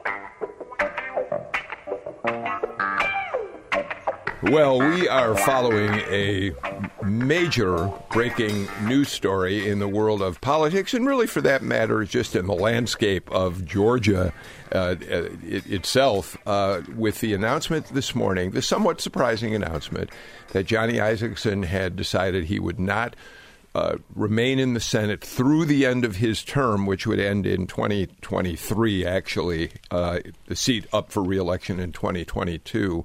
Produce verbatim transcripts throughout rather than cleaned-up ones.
Well, we are following a major breaking news story in the world of politics, and really, for that matter, just in the landscape of Georgia uh, it, itself, uh, with the announcement this morning, the somewhat surprising announcement that Johnny Isakson had decided he would not uh, remain in the Senate through the end of his term, which would end in twenty twenty-three, actually, uh, the seat up for re-election in twenty twenty-two.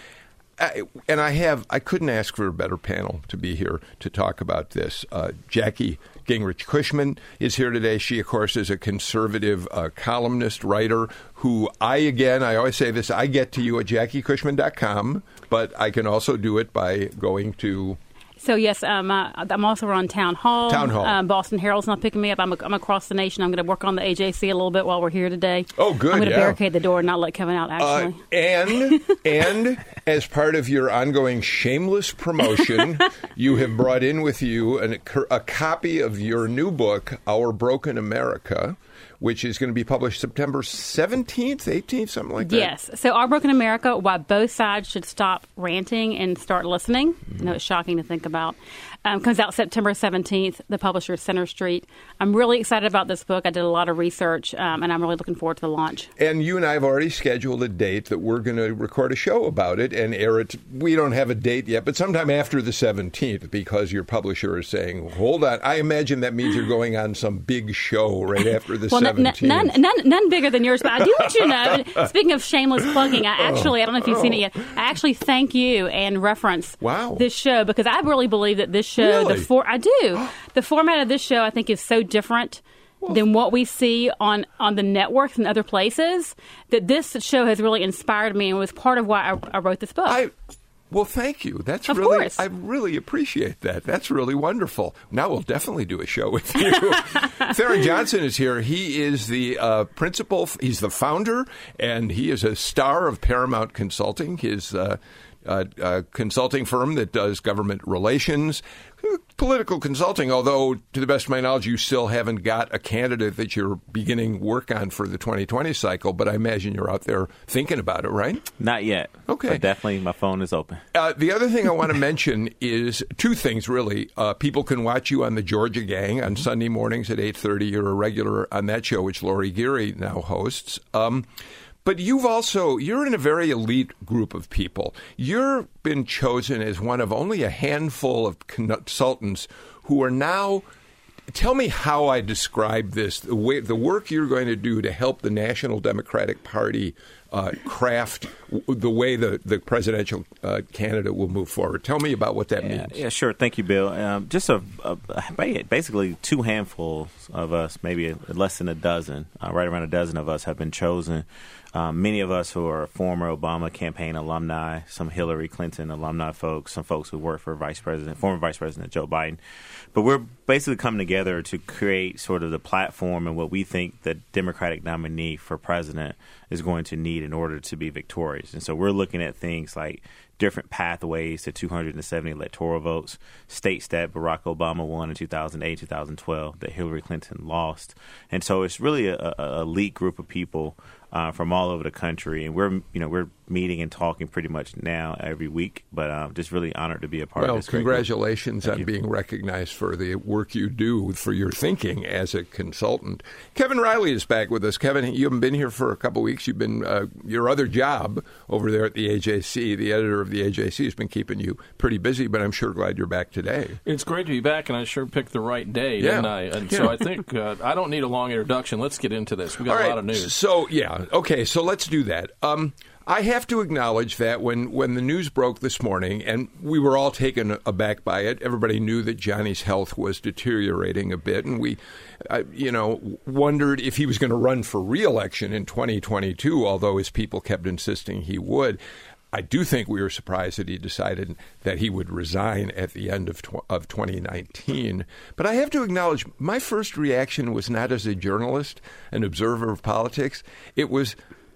I, and I have, I couldn't ask for a better panel to be here to talk about this. Uh, Jackie Gingrich Cushman is here today. She, of course, is a conservative uh, columnist, writer, who I, again, I always say this, I get to you at jackie cushman dot com, but I can also do it by going to... So, yes, um, uh, I'm also on Town Hall. Town Hall. Um, Boston Herald's not picking me up. I'm, a, I'm across the nation. I'm going to work on the A J C a little bit while we're here today. Oh, good, I'm going to yeah. barricade the door and not let Kevin out, actually. Uh, and, and as part of your ongoing shameless promotion, you have brought in with you an, a copy of your new book, Our Broken America, which is going to be published September seventeenth, eighteenth, something like that. Yes. So Our Broken America, Why Both Sides Should Stop Ranting and Start Listening. Mm-hmm. I know it's shocking to think about. Um, comes out September seventeenth. The publisher is Center Street. I'm really excited about this book. I did a lot of research, um, and I'm really looking forward to the launch. And you and I have already scheduled a date that we're going to record a show about it and air it. We don't have a date yet, but sometime after the seventeenth, because your publisher is saying, hold on. I imagine that means you're going on some big show right after the well, seventeenth. N- none, none, none bigger than yours, but I do want you to know, speaking of shameless plugging, I actually, I don't know if you've seen it yet, I actually thank you and reference wow. this show, because I really believe that this show, really? the for I do, the format of this show, I think, is so different well, than what we see on, on the networks and other places, that this show has really inspired me and was part of why I, I wrote this book. I, well, thank you. That's of really, course. I really appreciate that. That's really wonderful. Now we'll definitely do a show with you. Theron Johnson is here. He is the uh, principal. He's the founder, and he is a star of Paramount Consulting, his uh, uh, uh, consulting firm that does government relations, political consulting, although, to the best of my knowledge, you still haven't got a candidate that you're beginning work on for the twenty twenty cycle, but I imagine you're out there thinking about it, right? Not yet. Okay. But definitely my phone is open. Uh, the other thing I want to mention is two things, really. Uh, people can watch you on the Georgia Gang on Sunday mornings at eight thirty. You're a regular on that show, which Lori Geary now hosts. Um But you've also, you're in a very elite group of people. You've been chosen as one of only a handful of consultants who are now, tell me how I describe this, the way, the work you're going to do to help the National Democratic Party uh, craft the way the, the presidential uh, candidate will move forward. Tell me about what that yeah, means. Yeah, sure. Thank you, Bill. Um, just a, a basically two handfuls of us, maybe less than a dozen, uh, right around a dozen of us have been chosen. Um, many of us who are former Obama campaign alumni, some Hillary Clinton alumni folks, some folks who work for Vice President, former Vice President Joe Biden. But we're basically coming together to create sort of the platform and what we think the Democratic nominee for president is going to need in order to be victorious. And so we're looking at things like different pathways to two hundred seventy electoral votes, states that Barack Obama won in two thousand eight, two thousand twelve, that Hillary Clinton lost. And so it's really a, a elite group of people uh, from all over the country. And we're, you know, we're meeting and talking pretty much now every week, but I'm uh, just really honored to be a part well, of this. Well, congratulations on you. being recognized for the work you do, for your thinking as a consultant. Kevin Riley is back with us. Kevin, you haven't been here for a couple of weeks. You've been, uh, your other job over there at the A J C, the editor of the A J C, has been keeping you pretty busy, but I'm sure glad you're back today. It's great to be back, and I sure picked the right day, yeah. didn't I? And yeah. so I think uh, I don't need a long introduction. Let's get into this. We've got All right. a lot of news. So, yeah, okay, so let's do that. Um, I have to acknowledge that when, when the news broke this morning, and we were all taken aback by it, everybody knew that Johnny's health was deteriorating a bit, and we, uh, you know, wondered if he was going to run for re-election in twenty twenty-two, although his people kept insisting he would. I do think we were surprised that he decided that he would resign at the end of tw- of twenty nineteen. But I have to acknowledge, my first reaction was not as a journalist, an observer of politics. It was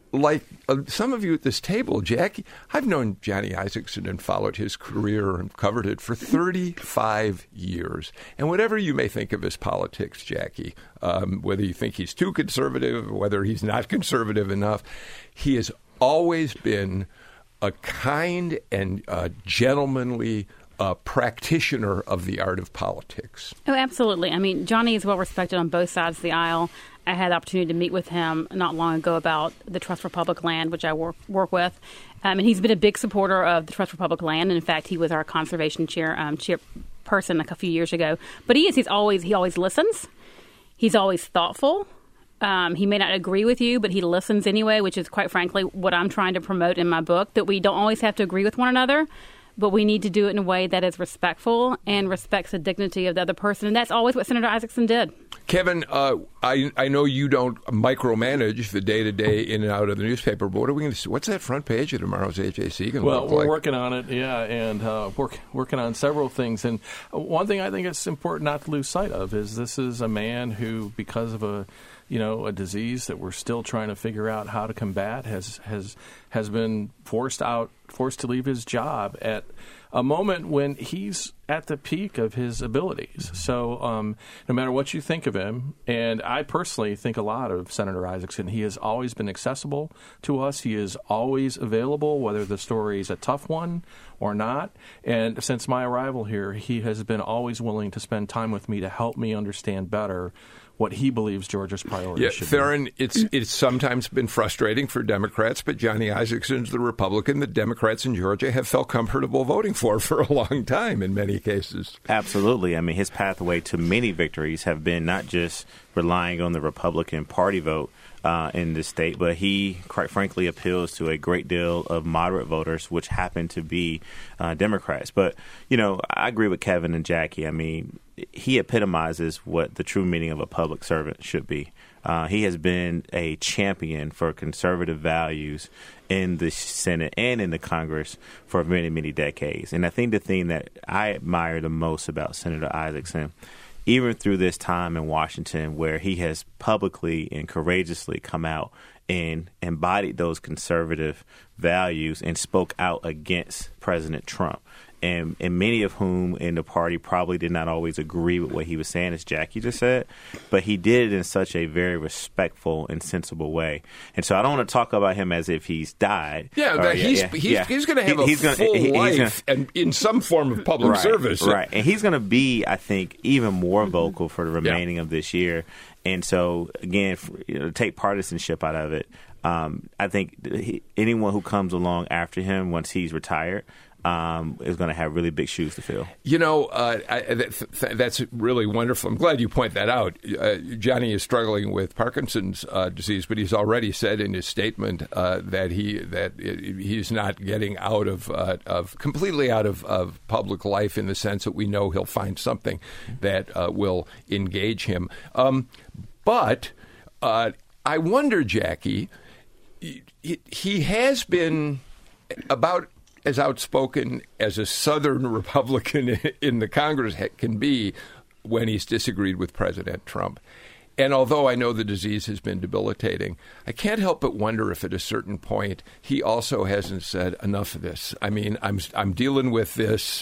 like uh, some of you at this table, Jackie, I've known Johnny Isakson and followed his career and covered it for thirty-five years. And whatever you may think of his politics, Jackie, um, whether you think he's too conservative, whether he's not conservative enough, he has always been a kind and uh, gentlemanly uh, practitioner of the art of politics. Oh, absolutely. I mean, Johnny is well respected on both sides of the aisle. I had the opportunity to meet with him not long ago about the Trust for Public Land, which I work work with. Um, and he's been a big supporter of the Trust for Public Land. And in fact, he was our conservation chair um, chairperson a few years ago. But he is, he's always, he always listens. He's always thoughtful. Um, he may not agree with you, but he listens anyway, which is quite frankly what I'm trying to promote in my book, that we don't always have to agree with one another, but we need to do it in a way that is respectful and respects the dignity of the other person. And that's always what Senator Isakson did. Kevin, uh, I I know you don't micromanage the day-to-day in and out of the newspaper, but what are we going to see? What's that front page of tomorrow's A J C going to well, look like? Well, we're like? working on it, yeah, and uh, work, working on several things. And one thing I think it's important not to lose sight of is this is a man who, because of a you know, a disease that we're still trying to figure out how to combat, has has has been forced out, forced to leave his job at a moment when he's at the peak of his abilities. So um, no matter what you think of him, and I personally think a lot of Senator Isakson, he has always been accessible to us. He is always available, whether the story is a tough one or not. And since my arrival here, he has been always willing to spend time with me to help me understand better what he believes Georgia's priorities yeah, should Theron, be. it's it's sometimes been frustrating for Democrats, but Johnny Isakson's the Republican that Democrats in Georgia have felt comfortable voting for for a long time in many cases. Absolutely. I mean, his pathway to many victories have been not just relying on the Republican Party vote uh, in this state, but he, quite frankly, appeals to a great deal of moderate voters, which happen to be uh, Democrats. But, you know, I agree with Kevin and Jackie. I mean, he epitomizes what the true meaning of a public servant should be. Uh, he has been a champion for conservative values in the Senate and in the Congress for many, many decades. And I think the thing that I admire the most about Senator Isakson, even through this time in Washington where he has publicly and courageously come out and embodied those conservative values and spoke out against President Trump, and, and many of whom in the party probably did not always agree with what he was saying, as Jackie just said, but he did it in such a very respectful and sensible way. And so I don't want to talk about him as if he's died. Yeah, or, but yeah, he's, yeah, he's, yeah. he's going to have he, a he's gonna, full he, life gonna, and in some form of public right, service. Right, and he's going to be, I think, even more vocal for the remaining yeah. of this year. And so, again, for, you know, take partisanship out of it. Um, I think he, anyone who comes along after him once he's retired um, is going to have really big shoes to fill. You know, uh, I, th- th- that's really wonderful. I'm glad you point that out. Uh, Johnny is struggling with Parkinson's uh, disease, but he's already said in his statement uh, that he that he's not getting out of uh, of completely out of, of public life in the sense that we know he'll find something that uh, will engage him. Um, but uh, I wonder, Jackie, he, he has been about as outspoken as a Southern Republican in the Congress can be when he's disagreed with President Trump. And although I know the disease has been debilitating, I can't help but wonder if at a certain point he also hasn't said enough of this. I mean, I'm I'm dealing with this.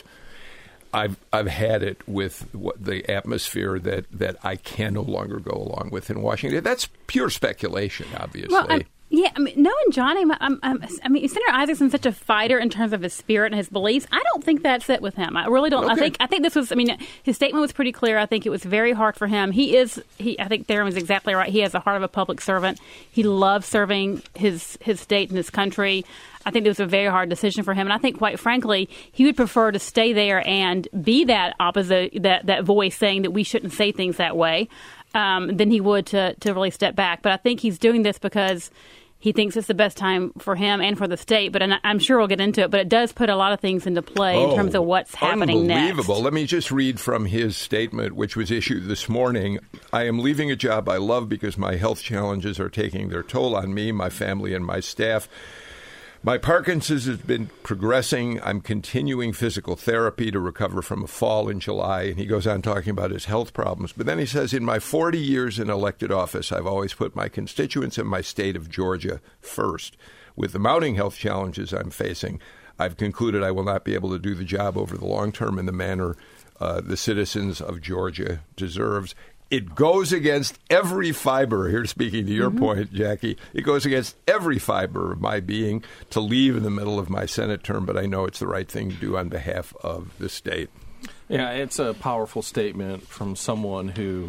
I've I've had it with what, the atmosphere that, that I can no longer go along with in Washington. That's pure speculation, obviously. Well, I'm- Yeah, I mean, knowing Johnny, I'm, I'm, I mean, Senator Isakson's such a fighter in terms of his spirit and his beliefs. I don't think that's it with him. I really don't. Okay. I think I think this was. I mean, his statement was pretty clear. I think it was very hard for him. He is. He. I think Theron was exactly right. He has the heart of a public servant. He loves serving his his state and his country. I think it was a very hard decision for him, and I think, quite frankly, he would prefer to stay there and be that opposite, that that voice saying that we shouldn't say things that way, um, than he would to to really step back. But I think he's doing this because he thinks it's the best time for him and for the state, but I'm sure we'll get into it. But it does put a lot of things into play oh, in terms of what's happening next. Unbelievable. Let me just read from his statement, which was issued this morning. I am leaving a job I love because my health challenges are taking their toll on me, my family, and my staff. My Parkinson's has been progressing. I'm continuing physical therapy to recover from a fall in July. And he goes on talking about his health problems. But then he says, in my forty years in elected office, I've always put my constituents and my state of Georgia first. With the mounting health challenges I'm facing, I've concluded I will not be able to do the job over the long term in the manner uh, the citizens of Georgia deserves. It goes against every fiber, here speaking to your mm-hmm. point, Jackie, it goes against every fiber of my being to leave in the middle of my Senate term, but I know it's the right thing to do on behalf of the state. Yeah, it's a powerful statement from someone who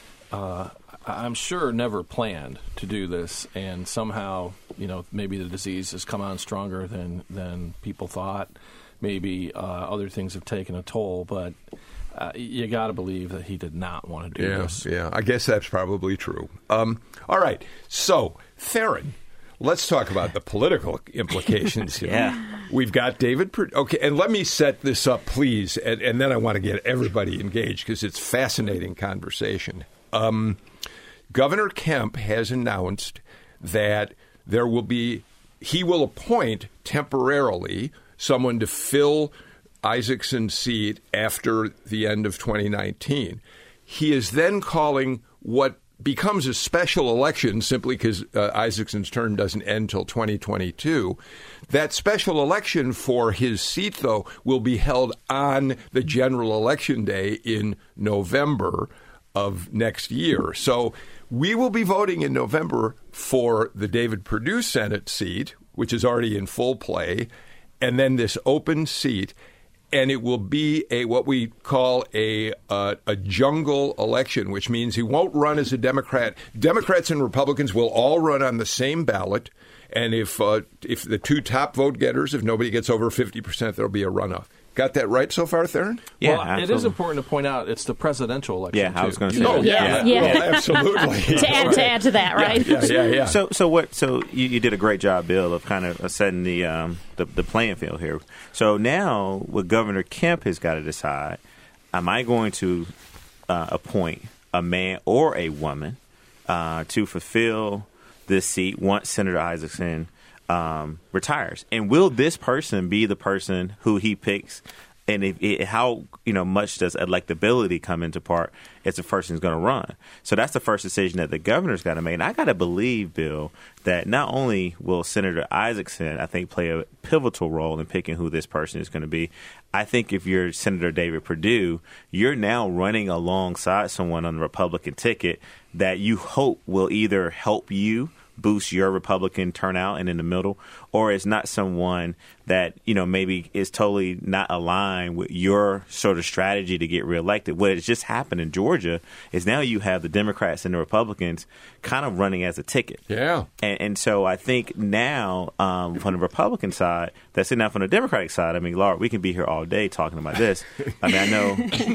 uh, I'm sure never planned to do this, and somehow, you know, maybe the disease has come on stronger than, than people thought. Maybe uh, other things have taken a toll, but Uh, you got to believe that he did not want to do yeah, this. Yeah, I guess that's probably true. Um, all right. So, Theron, let's talk about the political implications here. Yeah. We've got David. Perd- okay, and let me set this up, please, and, and then I want to get everybody engaged because it's fascinating conversation. Um, Governor Kemp has announced that there will be, he will appoint temporarily someone to fill Isaacson's seat after the end of twenty nineteen. He is then calling what becomes a special election simply because uh, Isaacson's term doesn't end till twenty twenty-two. That special election for his seat, though, will be held on the general election day in November of next year. So we will be voting in November for the David Perdue Senate seat, which is already in full play, and then this open seat. And it will be a what we call a uh, a jungle election, which means he won't run as a Democrat. Democrats and Republicans will all run on the same ballot. And if uh, if the two top vote getters, if nobody gets over fifty percent, there'll be a runoff. Got that right so far, Theron? Yeah, well, absolutely. it is important to point out it's the presidential election. Yeah, I was going to say. No, that. yeah, yeah, yeah. Well, absolutely. to add to add to that, right? Yeah, yeah, yeah. yeah. So, so what? So you, you did a great job, Bill, of kind of setting the, um, the the playing field here. So now, what Governor Kemp has got to decide: am I going to uh, appoint a man or a woman uh, to fulfill this seat once Senator Isaacson um, retires? And will this person be the person who he picks? And if, it, how you know much does electability come into part if the person is going to run? So that's the first decision that the governor's got to make. And I got to believe, Bill, that not only will Senator Isaacson, I think, play a pivotal role in picking who this person is going to be. I think if you're Senator David Perdue, you're now running alongside someone on the Republican ticket that you hope will either help you boost your Republican turnout and in the middle, or it's not someone that, you know, maybe is totally not aligned with your sort of strategy to get reelected. What has just happened in Georgia is now you have the Democrats and the Republicans kind of running as a ticket. Yeah. And, and so I think now um, from the Republican side, that's enough on the Democratic side. I mean, Laura, we can be here all day talking about this. I mean, I know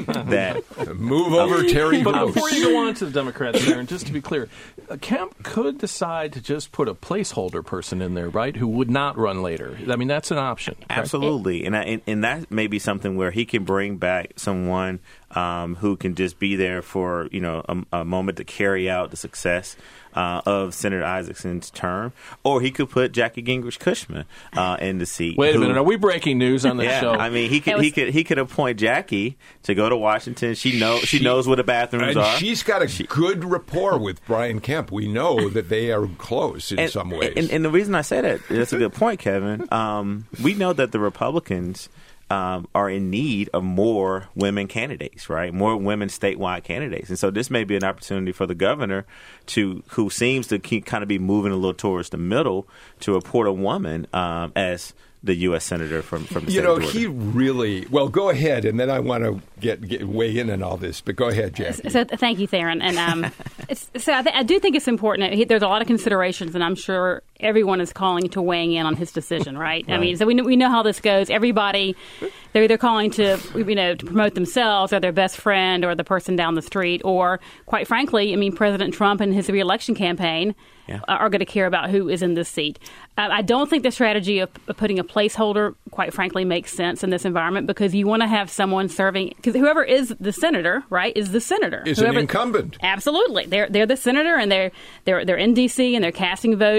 that. Move over, Terry. But Gross. before you go on to the Democrats there, and just to be clear, uh, Kemp could decide to just put a placeholder person in there, right, who would not run later. I mean, that's an option. Correct? Absolutely. And, I, and and that may be something where he can bring back someone um, who can just be there for, you know, a, a moment to carry out the success uh, of Senator Isaacson's term. Or he could put Jackie Gingrich Cushman uh, in the seat. Wait a who, minute. Are we breaking news on this yeah, show? I mean, he could was, he could he could appoint Jackie to go to Washington. She know she, she knows where the bathrooms and are. She's got a good rapport with Brian Kemp. We know that they are close in and, some ways. And, and the reason I say that, that's a good point, Kevin. Um, we know that the Republicans um, are in need of more women candidates, right? More women statewide candidates. And so this may be an opportunity for the governor to, who seems to keep, kind of be moving a little towards the middle, to appoint a woman um, as the U S senator from, from the you state know, of Georgia. he really, well, go ahead, and then I want to get, get weigh in on all this, but go ahead, Jackie. So thank you, Theron. And um, it's, so I, th- I do think it's important. He, there's a lot of considerations, and I'm sure everyone is calling to weighing in on his decision, right? right. I mean, so we know, we know how this goes. Everybody, they're either calling to, you know, to promote themselves or their best friend or the person down the street, or, quite frankly, I mean, President Trump and his reelection campaign yeah. are going to care about who is in this seat. Uh, I don't think the strategy of, of putting a placeholder, quite frankly, makes sense in this environment, because you want to have someone serving, because whoever is the senator, right, is the senator. Is whoever, an incumbent. Absolutely. They're they're the senator, and they're they're they're in D C, and they're casting votes, and they're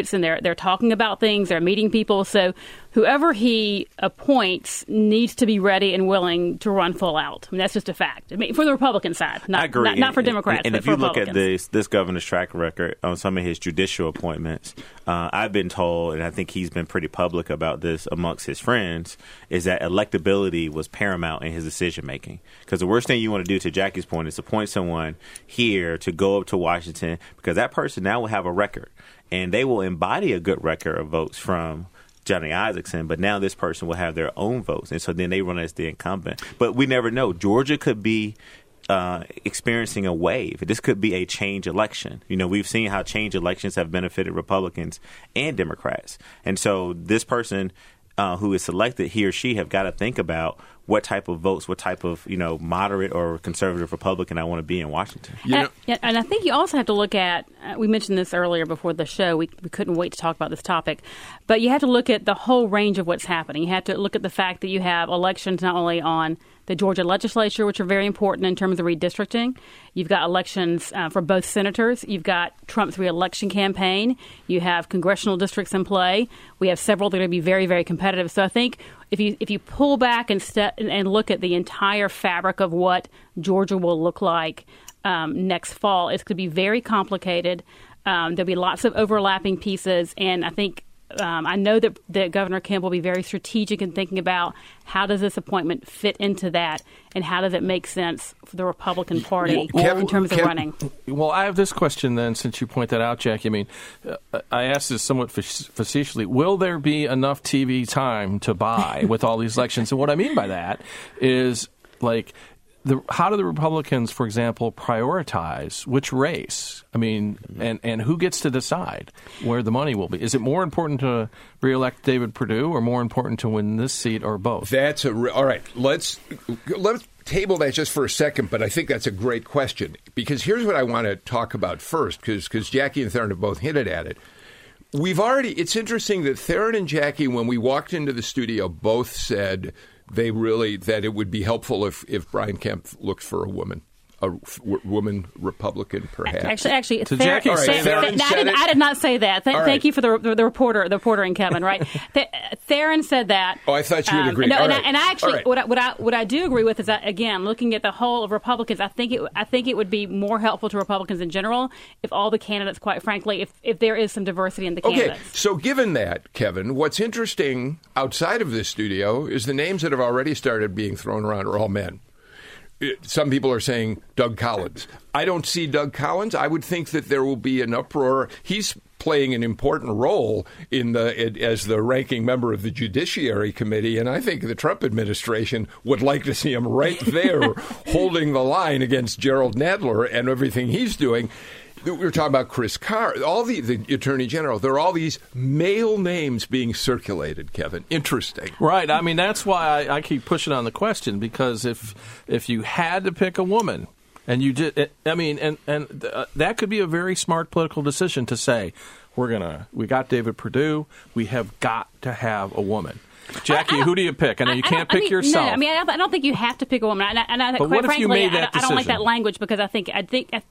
they're talking about things, they're meeting people. So whoever he appoints needs to be ready and willing to run full out. I mean, that's just a fact. I mean, for the Republican side, not, I agree. not, not for and, Democrats, and, and but if for you look Republicans. at this this governor's track record on some of his judicial appointments, uh, I've been told, and I think he's been pretty public about this amongst his friends, is that electability was paramount in his decision making. Because the worst thing you want to do, to Jackie's point, is appoint someone here to go up to Washington, because that person now will have a record, and they will embody a good record of votes from Johnny Isakson, but now this person will have their own votes, and so then they run as the incumbent. But we never know. Georgia could be uh, experiencing a wave. This could be a change election. You know, we've seen how change elections have benefited Republicans and Democrats, and so this person uh, who is selected, he or she, have got to think about what type of votes, what type of, you know, moderate or conservative Republican I want to be in Washington. You know, and, and I think you also have to look at, uh, we mentioned this earlier before the show, we, we couldn't wait to talk about this topic, but you have to look at the whole range of what's happening. You have to look at the fact that you have elections not only on the Georgia legislature, which are very important in terms of redistricting. You've got elections uh, for both senators. You've got Trump's reelection campaign. You have congressional districts in play. We have several that are going to be very, very competitive. So I think if you if you pull back and, step, and, and look at the entire fabric of what Georgia will look like um, next fall, it's going to be very complicated. Um, there'll be lots of overlapping pieces, and I think Um, I know that, that Governor Kemp will be very strategic in thinking about how does this appointment fit into that, and how does it make sense for the Republican Party Well, Kevin- in terms of Kevin- running. Well, I have this question then, since you point that out, Jackie. I mean, uh, I asked this somewhat fac- facetiously. Will there be enough T V time to buy with all these elections? And what I mean by that is, like, the, how do the Republicans, for example, prioritize which race? I mean, and, and who gets to decide where the money will be? Is it more important to reelect David Perdue, or more important to win this seat, or both? That's a re- all right. Let's let's table that just for a second. But I think that's a great question, because here's what I want to talk about first, because because Jackie and Theron have both hinted at it. We've already. It's interesting that Theron and Jackie, when we walked into the studio, both said they really that it would be helpful if if Brian Kemp looked for a woman. A w- woman Republican, perhaps. Actually, actually, To Ther- Jackie Ther- saying Ther- that- no, I, did, I did not say that. Th- All Thank right. you for the, the, the reporter, the reporter and Kevin. Right? Th- Theron said that. Oh, I thought you would agree. No, All and, right. I, and I actually, All right. what I, what I what I do agree with is that, again, looking at the whole of Republicans, I think it I think it would be more helpful to Republicans in general if all the candidates, quite frankly, if if there is some diversity in the Okay, candidates. so given that, Kevin, what's interesting outside of this studio is the names that have already started being thrown around are all men. It, some people are saying Doug Collins. I don't see Doug Collins. I would think that there will be an uproar. He's playing an important role in the it, as the ranking member of the Judiciary Committee, and I think the Trump administration would like to see him right there holding the line against Gerald Nadler and everything he's doing. We were talking about Chris Carr, all the, the Attorney General. There are all these male names being circulated, Kevin. Interesting. Right. I mean, that's why I, I keep pushing on the question, because if if you had to pick a woman, and you did, I mean, and and uh, that could be a very smart political decision to say, we're gonna, we got David Perdue, we have got to have a woman. Jackie, I- I who do you pick? I know you I- I can't don't- I pick mean, yourself. No, I mean, I don't, I don't think you have to pick a woman. And I, and I, But quite what if you frankly, made I, that don't- I don't like decision? that language, because I think I think. I,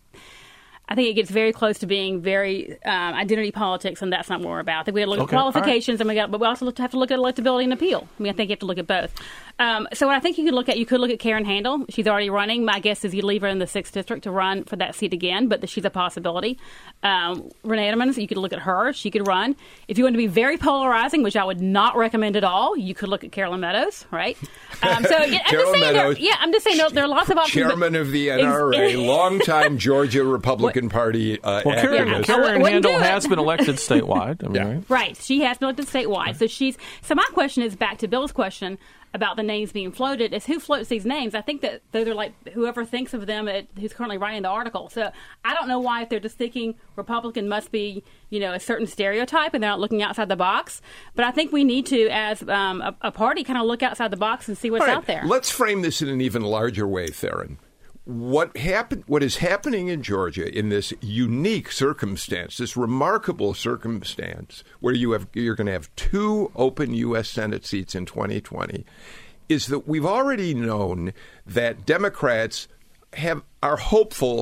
I think it gets very close to being very um, identity politics, and that's not what we're about. I think we have to look Okay, at all right. qualifications, and we got, but we also look- have to look at electability and appeal. I mean, I think you have to look at both. Um, so, what I think you could look at, you could look at Karen Handel. She's already running. My guess is you leave her in the sixth district to run for that seat again, but she's a possibility. Um, Renee Edmonds, you could look at her. She could run. If you want to be very polarizing, which I would not recommend at all, you could look at Carolyn Meadows, right? Um, so, yeah, I'm Carolyn just saying, there, Meadows, yeah, I'm just saying there, there are lots of options. but- Chairman of the N R A, Ex- longtime Georgia Republican Party uh, well, Karen, activist. Yeah, I Karen wouldn't Handel do it. has been elected statewide. I mean, Yeah. right? Right. She has been elected statewide. So she's so my question is back to Bill's question about the names being floated is who floats these names. I think that they're like whoever thinks of them at, who's currently writing the article. So I don't know why if they're just thinking Republican must be, you know, a certain stereotype and they're not looking outside the box. But I think we need to, as um, a, a party, kind of look outside the box and see what's All right, out there. Let's frame this in an even larger way, Theron. What happened? What is happening in Georgia in this unique circumstance, this remarkable circumstance, where you have you're going to have two open U S Senate seats in twenty twenty, is that we've already known that Democrats have are hopeful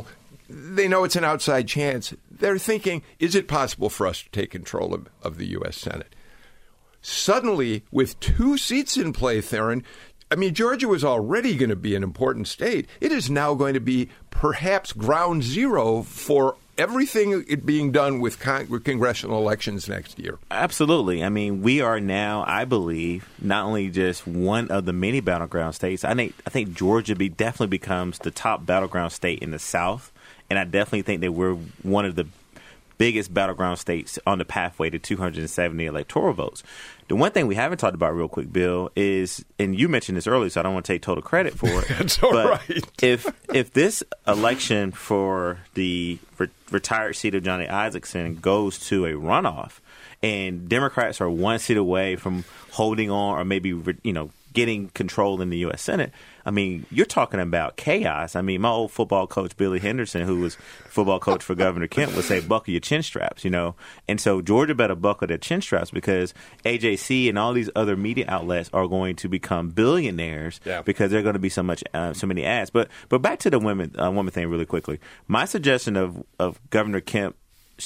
they know it's an outside chance. They're thinking, is it possible for us to take control of, of the U S Senate? Suddenly, with two seats in play, Theron, I mean, Georgia was already going to be an important state. It is now going to be perhaps ground zero for everything it being done with, con- with congressional elections next year. Absolutely. I mean, we are now, I believe, not only just one of the many battleground states. I think I think Georgia be, definitely becomes the top battleground state in the South, and I definitely think that we're one of the biggest battleground states on the pathway to two hundred seventy electoral votes. The one thing we haven't talked about real quick, Bill, is, and you mentioned this earlier, so I don't want to take total credit for it. That's all but right. if if this election for the re- retired seat of Johnny Isakson goes to a runoff, and Democrats are one seat away from holding on or maybe, you know, getting control in the U S Senate, I mean, you're talking about chaos. I mean, my old football coach, Billy Henderson, who was football coach for Governor Kemp, would say, buckle your chin straps, you know. And so Georgia better buckle their chin straps because A J C and all these other media outlets are going to become billionaires yeah. because there are going to be so much, uh, so many ads. But but back to the women, uh, woman thing really quickly. My suggestion of, of Governor Kemp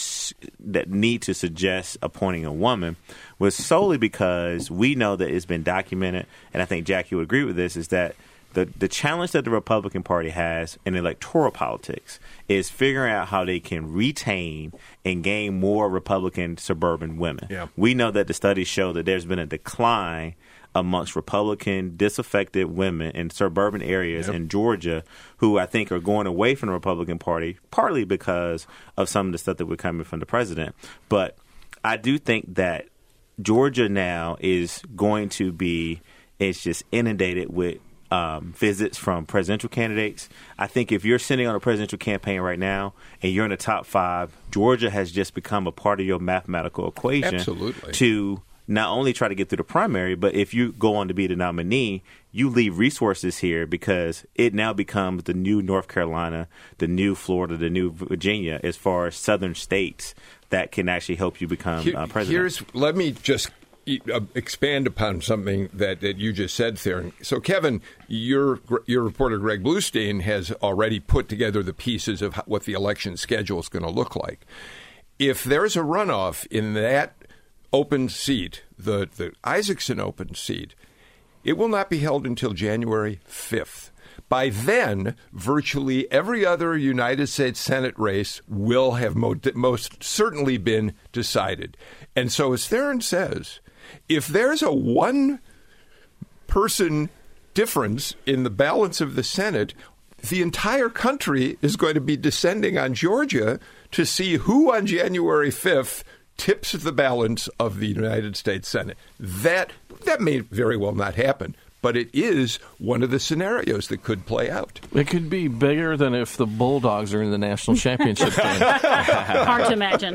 that need to suggest appointing a woman was solely because we know that it's been documented, and I think Jackie would agree with this, is that the the challenge that the Republican Party has in electoral politics is figuring out how they can retain and gain more Republican suburban women. Yeah. We know that the studies show that there's been a decline amongst Republican disaffected women in suburban areas yep. in Georgia who I think are going away from the Republican Party, partly because of some of the stuff that we're coming from the president. But I do think that Georgia now is going to be, it's just inundated with um, visits from presidential candidates. I think if you're sitting on a presidential campaign right now and you're in the top five, Georgia has just become a part of your mathematical equation Absolutely. to not only try to get through the primary, but if you go on to be the nominee, you leave resources here because it now becomes the new North Carolina, the new Florida, the new Virginia, as far as southern states that can actually help you become Here, uh, president. Here's, let me just uh, expand upon something that, that you just said, Theron. So, Kevin, your your reporter Greg Bluestein has already put together the pieces of how, what the election schedule is going to look like. If there's a runoff in that open seat, the, the Isakson open seat, it will not be held until January fifth. By then, virtually every other United States Senate race will have mo- most certainly been decided. And so, as Theron says, if there's a one-person difference in the balance of the Senate, the entire country is going to be descending on Georgia to see who on January fifth tips the balance of the United States Senate. That that may very well not happen, but it is one of the scenarios that could play out. It could be bigger than if the Bulldogs are in the national championship game. Hard to imagine.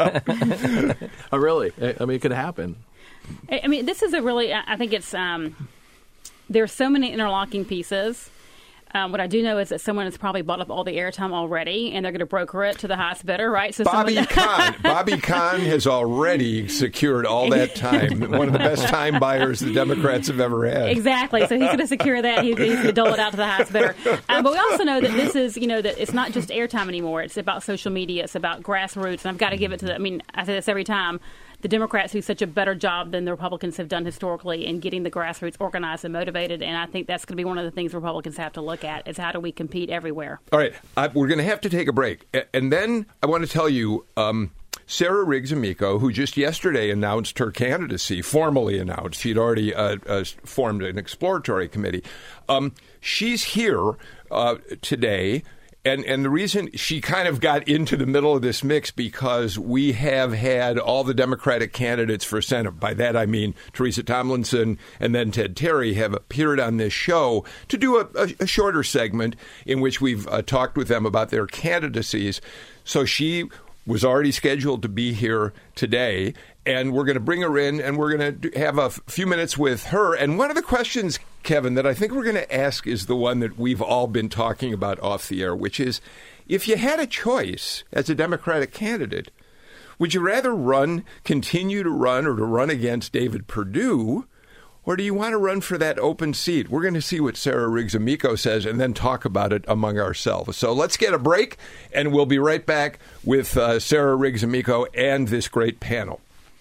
Oh, really? I mean, it could happen. I mean, this is a really, I think it's, um, there's so many interlocking pieces. Um, what I do know is that someone has probably bought up all the airtime already, and they're going to broker it to the highest bidder, right? So Bobby someone... Kahn. Bobby Kahn has already secured all that time. One of the best time buyers the Democrats have ever had. Exactly. So he's going to secure that. He's, he's going to dole it out to the highest bidder. Um, but we also know that this is, you know, that it's not just airtime anymore. It's about social media. It's about grassroots. And I've got to give it to the, I mean, I say this every time. The Democrats do such a better job than the Republicans have done historically in getting the grassroots organized and motivated, and I think that's going to be one of the things Republicans have to look at is how do we compete everywhere. All right, I, we're going to have to take a break, and then I want to tell you, um, Sarah Riggs Amico, who just yesterday announced her candidacy, formally announced, she'd already uh, uh, formed an exploratory committee. Um, she's here uh, today. And and the reason she kind of got into the middle of this mix because we have had all the Democratic candidates for Senate. By that I mean Teresa Tomlinson and then Ted Terry have appeared on this show to do a, a, a shorter segment in which we've uh, talked with them about their candidacies. So she was already scheduled to be here today, and we're going to bring her in, and we're going to have a few minutes with her. And one of the questions, Kevin, that I think we're going to ask is the one that we've all been talking about off the air, which is, if you had a choice as a Democratic candidate, would you rather run, continue to run, or to run against David Perdue, Or do you want to run for that open seat? We're going to see what Sarah Riggs-Amico says and then talk about it among ourselves. So let's get a break, and we'll be right back with uh, Sarah Riggs-Amico and this great panel.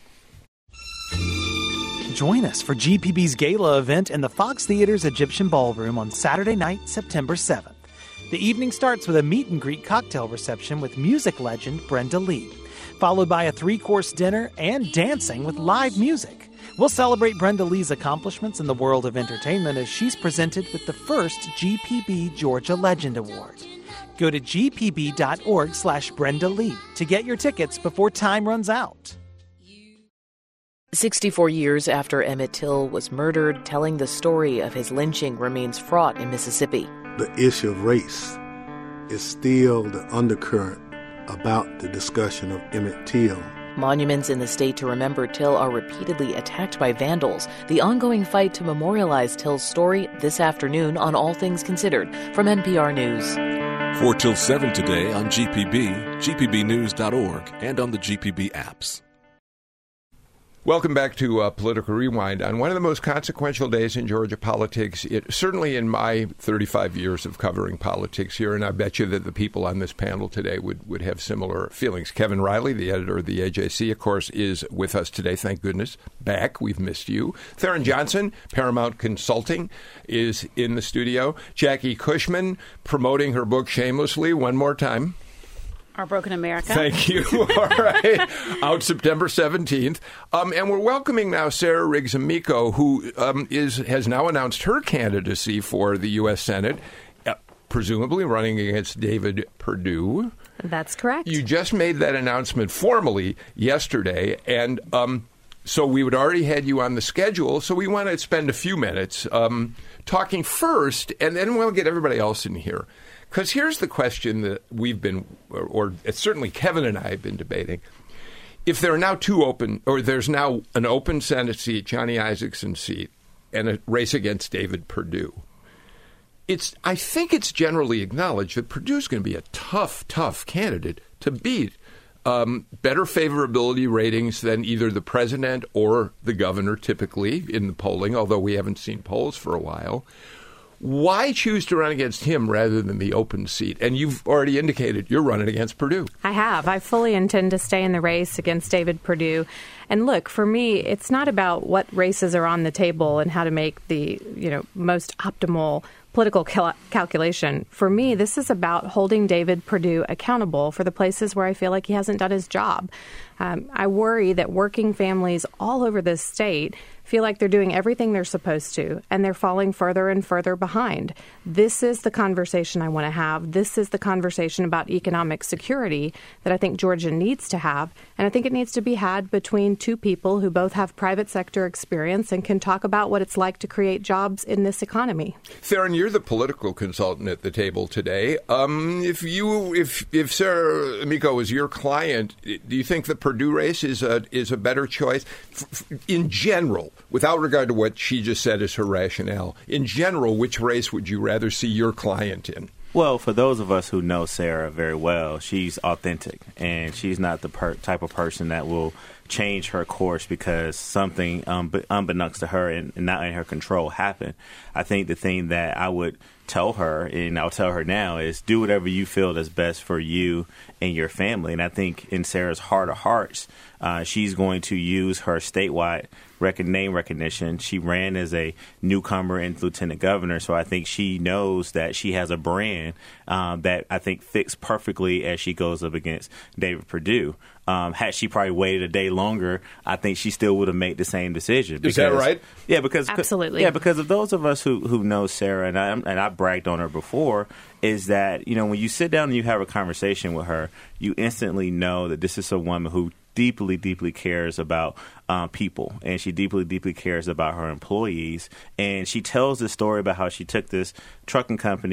Join us for G P B's gala event in the Fox Theater's Egyptian Ballroom on Saturday night, September seventh. The evening starts with a meet-and-greet cocktail reception with music legend Brenda Lee, followed by a three-course dinner and dancing with live music. We'll celebrate Brenda Lee's accomplishments in the world of entertainment as she's presented with the first G P B Georgia Legend Award. Go to g p b dot org slash Brenda Lee to get your tickets before time runs out. sixty-four years after Emmett Till was murdered, telling the story of his lynching remains fraught in Mississippi. The issue of race is still the undercurrent about the discussion of Emmett Till. Monuments in the state to remember Till are repeatedly attacked by vandals. The ongoing fight to memorialize Till's story this afternoon on All Things Considered from N P R News. four till seven today on G P B, g p b news dot org, and on the G P B apps. Welcome back to uh, Political Rewind. On one of the most consequential days in Georgia politics, it, certainly in my thirty-five years of covering politics here, and I bet you that the people on this panel today would, would have similar feelings. Kevin Riley, the editor of the A J C, of course, is with us today. Thank goodness. Back. We've missed you. Theron Johnson, Paramount Consulting, is in the studio. Jackie Cushman, promoting her book shamelessly one more time. Our Broken America. Thank you. All right. Out September seventeenth. Um, and we're welcoming now Sarah Riggs-Amico, who um, is has now announced her candidacy for the U S Senate, uh, presumably running against David Perdue. That's correct. You just made that announcement formally yesterday, and um, so we would already had you on the schedule, so we want to spend a few minutes um, talking first, and then we'll get everybody else in here. Because here's the question that we've been, or, or certainly Kevin and I have been debating. If there are now two open, or there's now an open Senate seat, Johnny Isakson seat, and a race against David Perdue, it's I think it's generally acknowledged that Perdue's going to be a tough, tough candidate to beat. Um, better favorability ratings than either the president or the governor typically in the polling, although we haven't seen polls for a while. Why choose to run against him rather than the open seat? And you've already indicated you're running against Perdue. I have. I fully intend to stay in the race against David Perdue. And look, for me, it's not about what races are on the table and how to make the, you know, most optimal political cal- calculation. For me, this is about holding David Perdue accountable for the places where I feel like he hasn't done his job. Um, I worry that working families all over this state feel like they're doing everything they're supposed to, and they're falling further and further behind. This is the conversation I want to have. This is the conversation about economic security that I think Georgia needs to have, and I think it needs to be had between two people who both have private sector experience and can talk about what it's like to create jobs in this economy. Theron, you're the political consultant at the table today. Um, if you, if if Sarah Amico is your client, do you think the Perdue race is a is a better choice F- in general? Without regard to what she just said as her rationale, in general, which race would you rather see your client in? Well, for those of us who know Sarah very well, she's authentic, and she's not the per- type of person that will change her course because something um, unbeknownst to her and, and not in her control happened. I think the thing that I would tell her, and I'll tell her now, is do whatever you feel is best for you and your family. And I think in Sarah's heart of hearts, uh, she's going to use her statewide rec- name recognition. She ran as a newcomer and lieutenant governor, so I think she knows that she has a brand um, that I think fits perfectly as she goes up against David Perdue. Um, had she probably waited a day longer, I think she still would have made the same decision. Because, is that right? Yeah, because absolutely. Yeah, because of those of us who, who know Sarah, and I and I bragged on her before, is that you know when you sit down and you have a conversation with her, you instantly know that this is a woman who deeply, deeply cares about um, people, and she deeply, deeply cares about her employees. And she tells this story about how she took this trucking company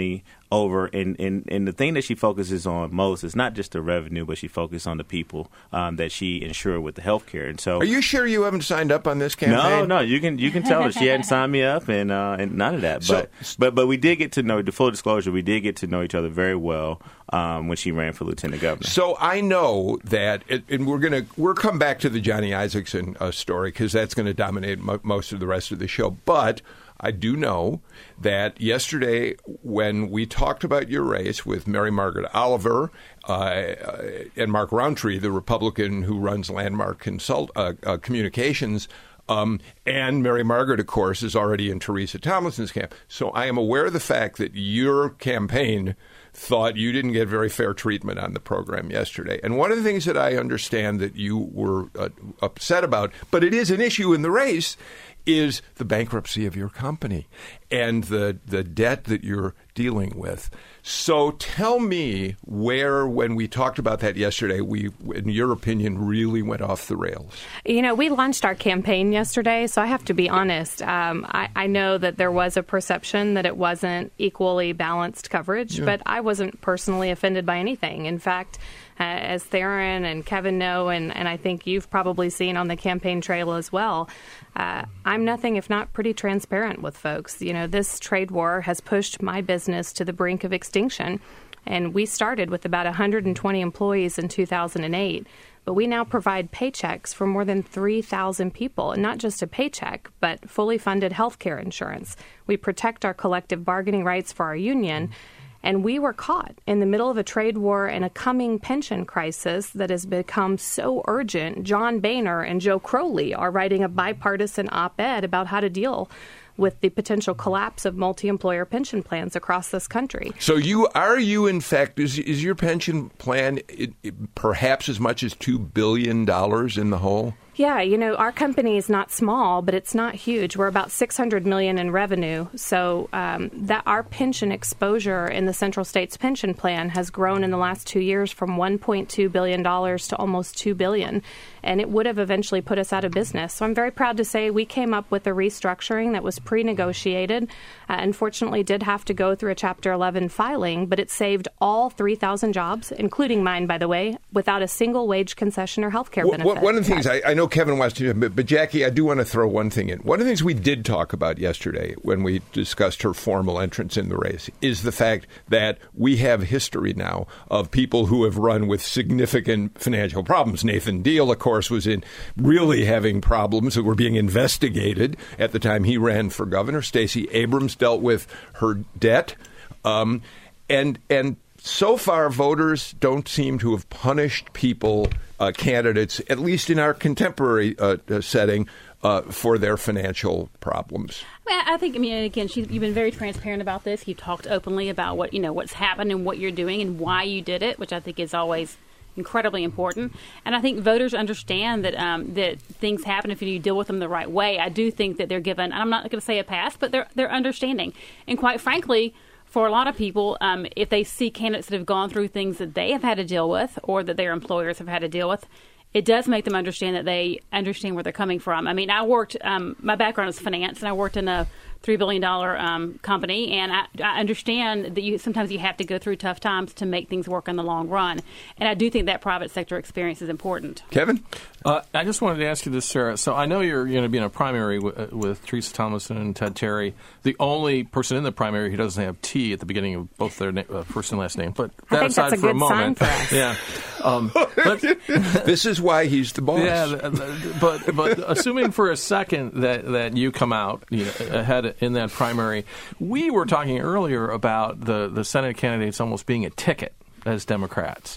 over. And, and, and the thing that she focuses on most is not just the revenue, but she focuses on the people um, that she insured with the health care. And so, are you sure you haven't signed up on this campaign? No, no. You can you can tell her she hadn't signed me up, and uh, and none of that. But so, but but we did get to know. The full disclosure, we did get to know each other very well um, when she ran for lieutenant governor. So I know that, it, and we're gonna we'll come back to the Johnny Isakson uh, story because that's going to dominate mo- most of the rest of the show. But I do know that yesterday when we talked about your race with Mary Margaret Oliver uh, and Mark Rountree, the Republican who runs Landmark Consult uh, uh, Communications. Um, and Mary Margaret, of course, is already in Teresa Tomlinson's camp. So I am aware of the fact that your campaign thought you didn't get very fair treatment on the program yesterday. And one of the things that I understand that you were uh, upset about, but it is an issue in the race, is the bankruptcy of your company and the the debt that you're dealing with. So tell me where, when we talked about that yesterday, we, in your opinion, really went off the rails. You know, we launched our campaign yesterday, so I have to be honest. Um, I, I know that there was a perception that it wasn't equally balanced coverage, yeah. but I wasn't personally offended by anything. In fact, uh, as Theron and Kevin know, and, and I think you've probably seen on the campaign trail as well, uh, I'm nothing if not pretty transparent with folks. You know, this trade war has pushed my business to the brink of extinction. And we started with about one hundred twenty employees in two thousand eight, but we now provide paychecks for more than three thousand people, and not just a paycheck, but fully funded health care insurance. We protect our collective bargaining rights for our union, and we were caught in the middle of a trade war and a coming pension crisis that has become so urgent. John Boehner and Joe Crowley are writing a bipartisan op-ed about how to deal with the potential collapse of multi-employer pension plans across this country. So you are you, in fact, is, is your pension plan it, it, perhaps as much as two billion dollars in the hole? Yeah, you know, our company is not small, but it's not huge. We're about six hundred million dollars in revenue. So um, that our pension exposure in the Central States Pension Plan has grown in the last two years from one point two billion dollars to almost two billion dollars. And it would have eventually put us out of business. So I'm very proud to say we came up with a restructuring that was pre-negotiated. Uh, unfortunately, did have to go through a Chapter eleven filing, but it saved all three thousand jobs, including mine, by the way, without a single wage concession or health care well, benefit. One of the things, I, I know Kevin wants to, but, but Jackie, I do want to throw one thing in. One of the things we did talk about yesterday when we discussed her formal entrance in the race is the fact that we have history now of people who have run with significant financial problems. Nathan Deal, of course, was in really having problems that were being investigated at the time he ran for governor. Stacey Abrams dealt with her debt. Um, and and so far, voters don't seem to have punished people, uh, candidates, at least in our contemporary uh, setting, uh, for their financial problems. Well, I think, I mean, again, she's, you've been very transparent about this. You've talked openly about what, you know, what's happened and what you're doing and why you did it, which I think is always incredibly important. And I think voters understand that um, that things happen if you deal with them the right way. I do think that they're given, and I'm not going to say a pass, but they're they're understanding. And quite frankly, for a lot of people, um, if they see candidates that have gone through things that they have had to deal with or that their employers have had to deal with, it does make them understand that they understand where they're coming from. I mean, I worked, um, my background is finance, and I worked in a three billion dollars um, company, and I, I understand that you sometimes you have to go through tough times to make things work in the long run. And I do think that private sector experience is important. Kevin? Uh, I just wanted to ask you this, Sarah. So I know you're going to be in a primary w- with Teresa Tomlinson and Ted Terry, the only person in the primary who doesn't have T at the beginning of both their na- uh, first and last name. But that I think aside that's a for good a moment, sign for us. yeah. Um, but, this is why he's the boss. Yeah, but but assuming for a second that, that you come out, you know, ahead in that primary, we were talking earlier about the, the Senate candidates almost being a ticket as Democrats.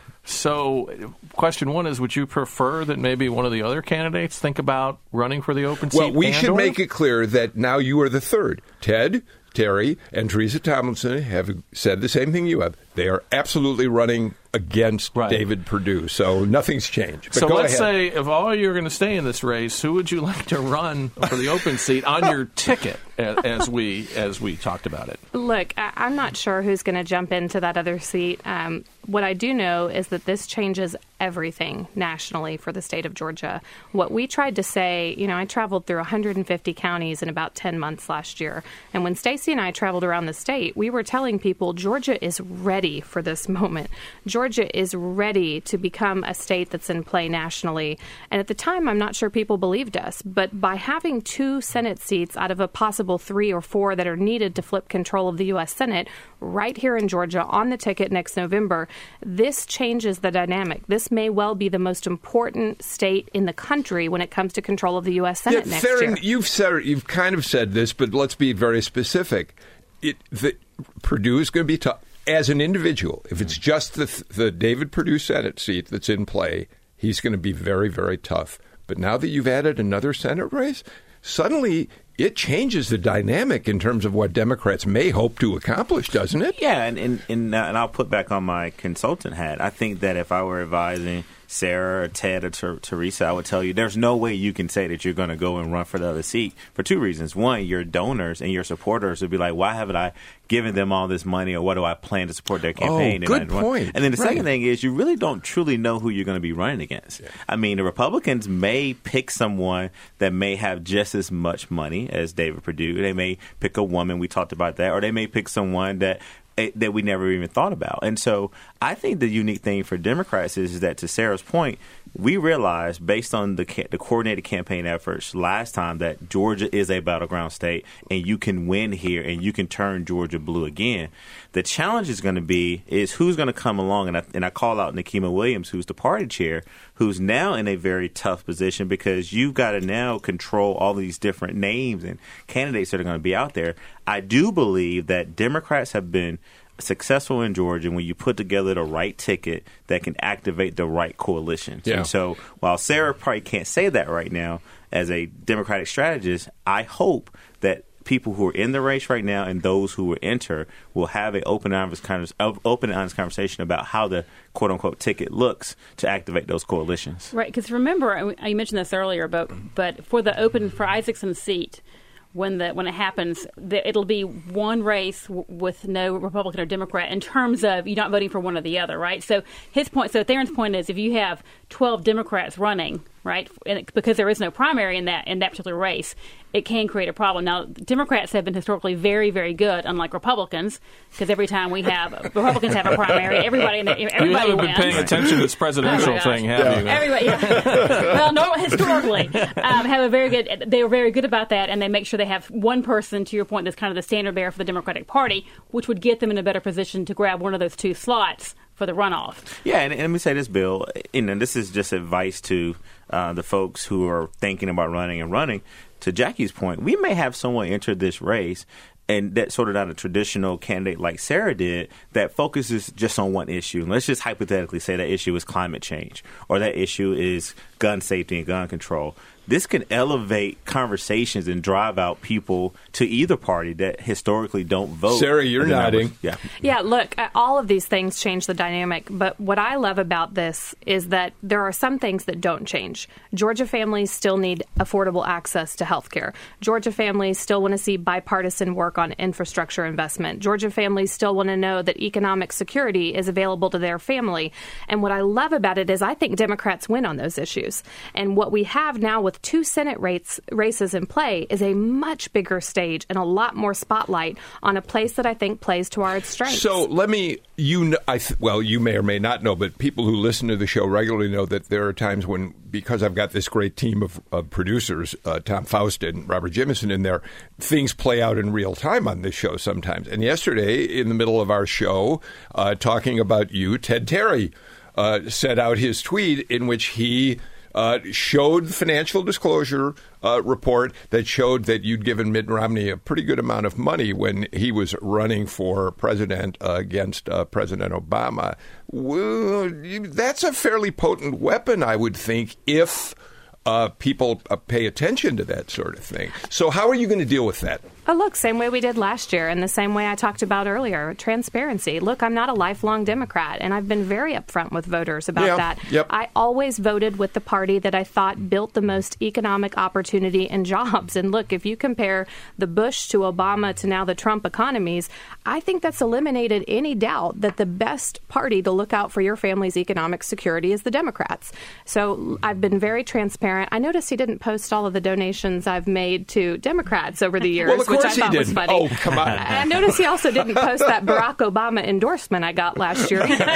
So question one is, would you prefer that maybe one of the other candidates think about running for the open seat? Well, we and should or? make it clear that now you are the third. Ted, Terry, and Teresa Tomlinson have said the same thing you have. They are absolutely running against right. David Perdue, so nothing's changed. But so go let's ahead. say if all you're going to stay in this race, who would you like to run for the open seat on your ticket, as we as we talked about it? Look, I- I'm not sure who's going to jump into that other seat. Um, what I do know is that this changes everything nationally for the state of Georgia. What we tried to say, you know, I traveled through one hundred fifty counties in about ten months last year, and when Stacey Stacey and I traveled around the state, we were telling people Georgia is ready for this moment. Georgia is ready to become a state that's in play nationally. And at the time, I'm not sure people believed us. But by having two Senate seats out of a possible three or four that are needed to flip control of the U S. Senate right here in Georgia on the ticket next November, this changes the dynamic. This may well be the most important state in the country when it comes to control of the U S. Senate yeah, next Theron, year. You've said, you've kind of said this, but let's be very specific. It, the, Perdue is going to be tough. As an individual, if it's just the, the David Perdue Senate seat that's in play, he's going to be very, very tough. But now that you've added another Senate race, suddenly it changes the dynamic in terms of what Democrats may hope to accomplish, doesn't it? Yeah, and and, and, uh, and I'll put back on my consultant hat. I think that if I were advising Sarah or Ted or Ter- Teresa, I would tell you there's no way you can say that you're going to go and run for the other seat for two reasons. One, your donors and your supporters would be like, why haven't I given them all this money, or what do I plan to support their campaign? Oh, good and point. And then the right. second thing is you really don't truly know who you're going to be running against. Yeah. I mean, the Republicans may pick someone that may have just as much money as David Perdue. They may pick a woman. We talked about that. Or they may pick someone that that we never even thought about. And so I think the unique thing for Democrats is, is that, to Sarah's point, we realized based on the ca- the coordinated campaign efforts last time that Georgia is a battleground state and you can win here and you can turn Georgia blue again. The challenge is going to be is who's going to come along. And I, and I call out Nikema Williams, who's the party chair, who's now in a very tough position because you've got to now control all these different names and candidates that are going to be out there. I do believe that Democrats have been successful in Georgia when you put together the right ticket that can activate the right coalitions. Yeah. And so while Sarah probably can't say that right now as a Democratic strategist, I hope that people who are in the race right now and those who will enter will have an open, honest, open and honest conversation about how the quote-unquote ticket looks to activate those coalitions. Right, because remember, you mentioned this earlier, but but for the open, for Isaacson seat, when the when it happens, the, it'll be one race w- with no Republican or Democrat in terms of you not voting for one or the other, right? So his point, so Theron's point is if you have twelve Democrats running, right, and it, because there is no primary in that in that particular race, it can create a problem. Now, Democrats have been historically very, very good, unlike Republicans, because every time we have Republicans have a primary, everybody in the, everybody you haven't wins. been paying attention to this presidential oh thing, have yeah. you? Everybody, yeah. well, no, historically, um, have a very good. They were very good about that, and they make sure they have one person, to your point, that's kind of the standard bearer for the Democratic Party, which would get them in a better position to grab one of those two slots for the runoff. Yeah, and, and let me say this, Bill, and, and this is just advice to uh, the folks who are thinking about running and running. To Jackie's point, we may have someone enter this race and that sort of not a traditional candidate like Sarah did that focuses just on one issue. And let's just hypothetically say that issue is climate change or that issue is gun safety and gun control. This can elevate conversations and drive out people to either party that historically don't vote. Sarah, you're nodding. Yeah. Yeah, look, uh, all of these things change the dynamic. But what I love about this is that there are some things that don't change. Georgia families still need affordable access to health care. Georgia families still want to see bipartisan work on infrastructure investment. Georgia families still want to know that economic security is available to their family. And what I love about it is I think Democrats win on those issues. And what we have now with two Senate rates, races in play is a much bigger stage and a lot more spotlight on a place that I think plays to our strengths. So let me, you know, I th- well, you may or may not know, but people who listen to the show regularly know that there are times when, because I've got this great team of, of producers, uh, Tom Faust and Robert Jimison in there, things play out in real time on this show sometimes. And yesterday, in the middle of our show, uh, talking about you, Ted Terry uh, set out his tweet in which he Uh, showed the financial disclosure uh, report that showed that you'd given Mitt Romney a pretty good amount of money when he was running for president uh, against uh, President Obama. Well, that's a fairly potent weapon, I would think, if uh, people uh, pay attention to that sort of thing. So how are you going to deal with that? Oh, look, same way we did last year and the same way I talked about earlier, transparency. Look, I'm not a lifelong Democrat, and I've been very upfront with voters about yeah, that. Yep. I always voted with the party that I thought built the most economic opportunity and jobs. And look, if you compare the Bush to Obama to now the Trump economies, I think that's eliminated any doubt that the best party to look out for your family's economic security is the Democrats. So I've been very transparent transparent. I noticed he didn't post all of the donations I've made to Democrats over the years, Well, of which course I thought he was didn't. funny. Oh, come on. I noticed he also didn't post that Barack Obama endorsement I got last year. He's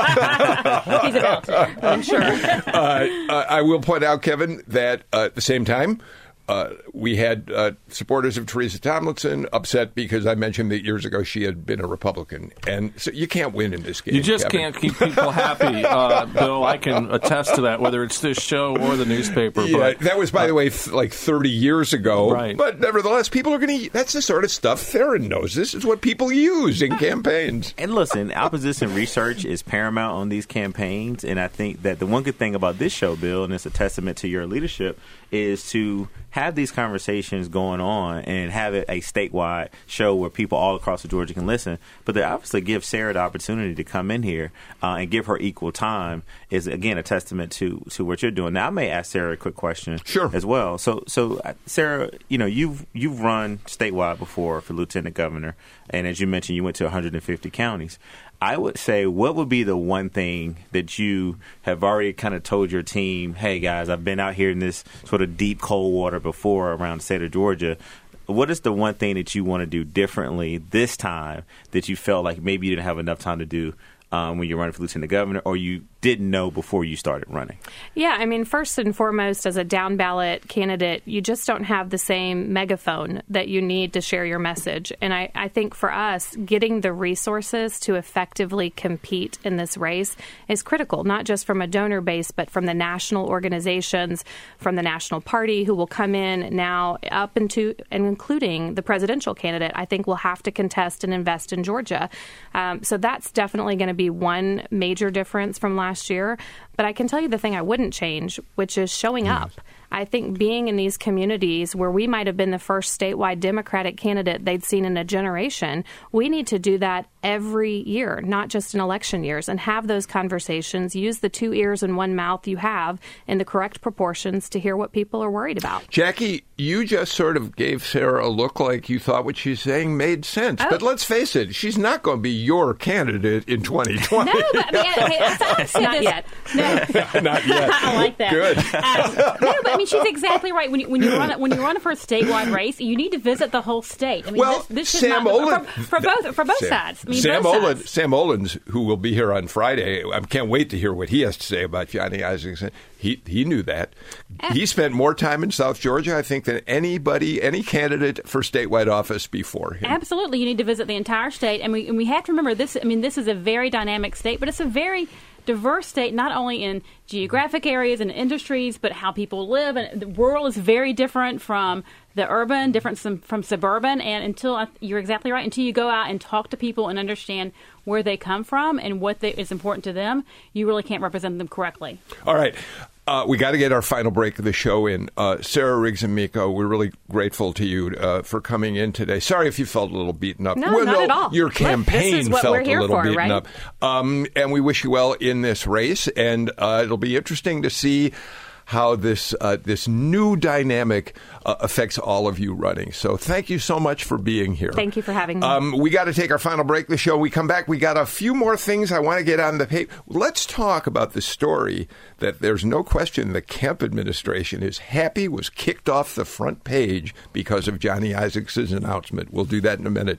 about to, I'm sure. uh, uh, I will point out, Kevin, that uh, at the same time, Uh, we had uh, supporters of Teresa Tomlinson upset because I mentioned that years ago she had been a Republican. And so you can't win in this game. You just Kevin. can't keep people happy, uh, Bill. I can attest to that, whether it's this show or the newspaper. Yeah, but, that was, by uh, the way, th- like thirty years ago. Right. But nevertheless, people are going to, that's the sort of stuff Theron knows. This is what people use in campaigns. And listen, opposition research is paramount on these campaigns. And I think that the one good thing about this show, Bill, and it's a testament to your leadership, is to have these conversations going on and have it a statewide show where people all across Georgia can listen. But they obviously give Sarah the opportunity to come in here uh, and give her equal time is, again, a testament to, to what you're doing. Now, I may ask Sarah a quick question sure. as well. So, so uh, Sarah, you know, you've, you've run statewide before for lieutenant governor. And as you mentioned, you went to one hundred fifty counties. I would say, what would be the one thing that you have already kind of told your team, hey, guys, I've been out here in this sort of deep, cold water before around the state of Georgia. What is the one thing that you want to do differently this time that you felt like maybe you didn't have enough time to do um, when you're running for lieutenant governor, or you didn't know before you started running? Yeah, I mean, first and foremost, as a down ballot candidate, you just don't have the same megaphone that you need to share your message. And I, I think for us, getting the resources to effectively compete in this race is critical, not just from a donor base, but from the national organizations, from the national party who will come in now up into and including the presidential candidate, I think will have to contest and invest in Georgia. Um, so that's definitely going to be one major difference from last year. But I can tell you the thing I wouldn't change, which is showing up. I think being in these communities where we might have been the first statewide Democratic candidate they'd seen in a generation, we need to do that every year, not just in election years, and have those conversations. Use the two ears and one mouth you have in the correct proportions to hear what people are worried about. Jackie, you just sort of gave Sarah a look like you thought what she's saying made sense. Oh. But let's face it, she's not going to be your candidate in twenty twenty. No, but I mean, okay, I've said Not this- yet. No. Not yet. I like that. Good. Um, no, but I mean, she's exactly right. When you when you run when you run for a statewide race, you need to visit the whole state. I mean, Well, this, this should Sam not, Olin- for, for both for both Sam, sides. I mean, Sam both Olin, sides. Sam Olins, who will be here on Friday, I can't wait to hear what he has to say about Johnny Isakson. He he knew that. He spent more time in South Georgia, I think, than anybody, any candidate for statewide office before him. Absolutely, you need to visit the entire state, and we and we have to remember this. I mean, this is a very dynamic state, but it's a very diverse state, not only in geographic areas and industries, but how people live. And the rural is very different from the urban, different from, from suburban. And until I, you're exactly right, until you go out and talk to people and understand where they come from and what they, is important to them, you really can't represent them correctly. All right. Uh, we got to get our final break of the show in. Uh, Sarah Riggs and Miko, we're really grateful to you uh, for coming in today. Sorry if you felt a little beaten up. No, well, not no, at all. Your Look, campaign this is what felt we're here a little for, beaten right? up. Um, and we wish you well in this race. And uh, it'll be interesting to see how this uh, this new dynamic uh, affects all of you running. So thank you so much for being here. Thank you for having me. Um, we got to take our final break of the show. We come back. We got a few more things I want to get on the page. Let's talk about the story that there's no question the Kemp administration is happy was kicked off the front page because of Johnny Isakson's announcement. We'll do that in a minute.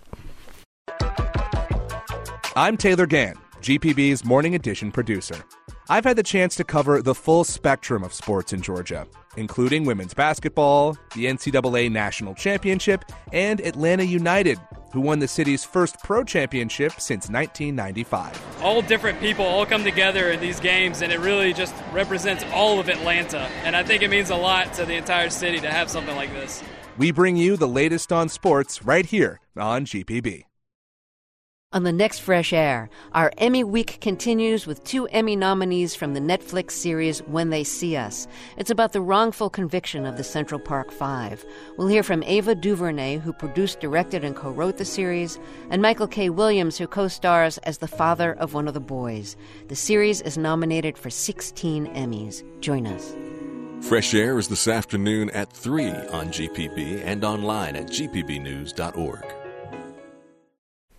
I'm Taylor Gann, G P B's Morning Edition producer. I've had the chance to cover the full spectrum of sports in Georgia, including women's basketball, the N C double A National Championship, and Atlanta United, who won the city's first pro championship since nineteen ninety-five. All different people all come together in these games, and it really just represents all of Atlanta. And I think it means a lot to the entire city to have something like this. We bring you the latest on sports right here on G P B. On the next Fresh Air, our Emmy week continues with two Emmy nominees from the Netflix series When They See Us. It's about the wrongful conviction of the Central Park Five. We'll hear from Ava DuVernay, who produced, directed, and co-wrote the series, and Michael K. Williams, who co-stars as the father of one of the boys. The series is nominated for sixteen Emmys. Join us. Fresh Air is this afternoon at three on G P B and online at g p b news dot org.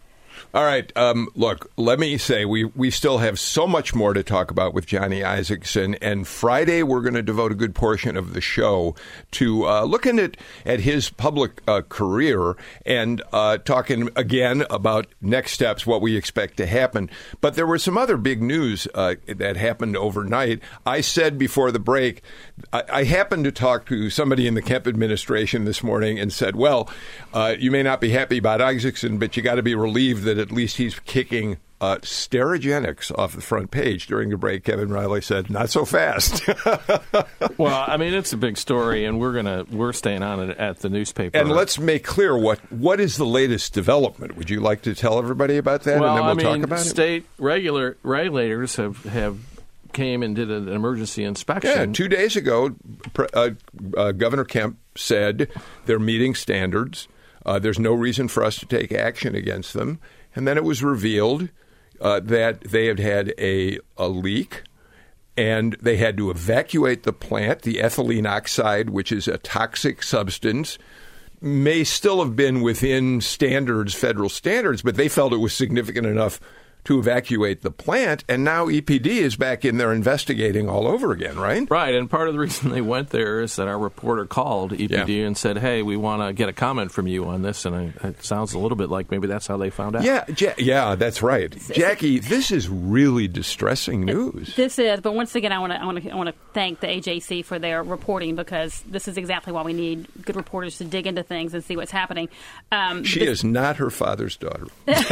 All right. Um, look, let me say we, we still have so much more to talk about with Johnny Isakson. And Friday, we're going to devote a good portion of the show to uh, looking at, at his public uh, career and uh, talking again about next steps, what we expect to happen. But there was some other big news uh, that happened overnight. I said before the break, I, I happened to talk to somebody in the Kemp administration this morning and said, well, uh, you may not be happy about Isakson, but you got to be relieved that at least he's kicking uh, Sterigenics off the front page. During the break, Kevin Riley said, not so fast. Well, I mean, it's a big story, and we're gonna we're staying on it at the newspaper. And let's make clear what what is the latest development. Would you like to tell everybody about that, well, and then we'll I mean, talk about state it? State regular regulators have have came and did an emergency inspection. Yeah, two days ago, uh, uh, Governor Kemp said they're meeting standards. Uh, there's no reason for us to take action against them. And then it was revealed uh, that they had had a, a leak, and they had to evacuate the plant. The ethylene oxide, which is a toxic substance, may still have been within standards, federal standards, but they felt it was significant enough to evacuate the plant, and now E P D is back in there investigating all over again, right? Right, and part of the reason they went there is that our reporter called E P D yeah. and said, hey, we want to get a comment from you on this, and it sounds a little bit like maybe that's how they found out. Yeah, ja- yeah, that's right. Jackie, this is really distressing news. This is, but once again, I want to I want to I want to thank the A J C for their reporting, because this is exactly why we need good reporters to dig into things and see what's happening. Um, she this- is not her father's daughter.